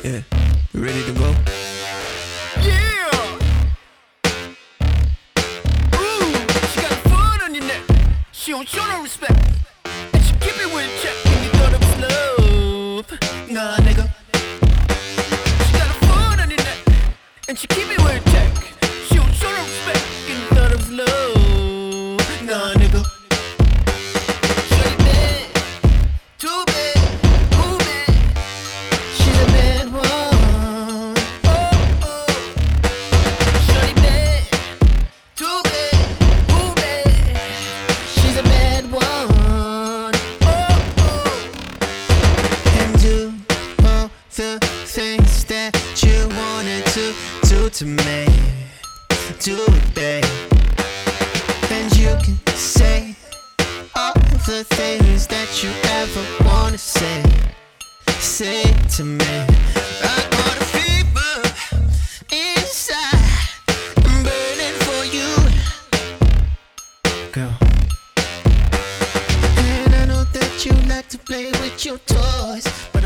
Yeah, you ready to go? Yeah! Ooh, she got a foot on your neck. She don't show no respect. And she keep it with a check when you thought it was love. Nah, nigga. She got a foot on your neck. And she keep it with a check. She don't show no respect when you thought it was love. Nah, nigga. Shorty bad, too bad, ooh bad. She's a bad one. Oh, oh. Shorty bad, too bad, ooh bad. She's a bad one. Oh, oh. And do all the things that you wanted to do to me. Do it, babe. And you can say all the things that you ever wanna say. Say it to me. I got a fever inside. I'm burning for you, girl. And I know that you like to play with your toys.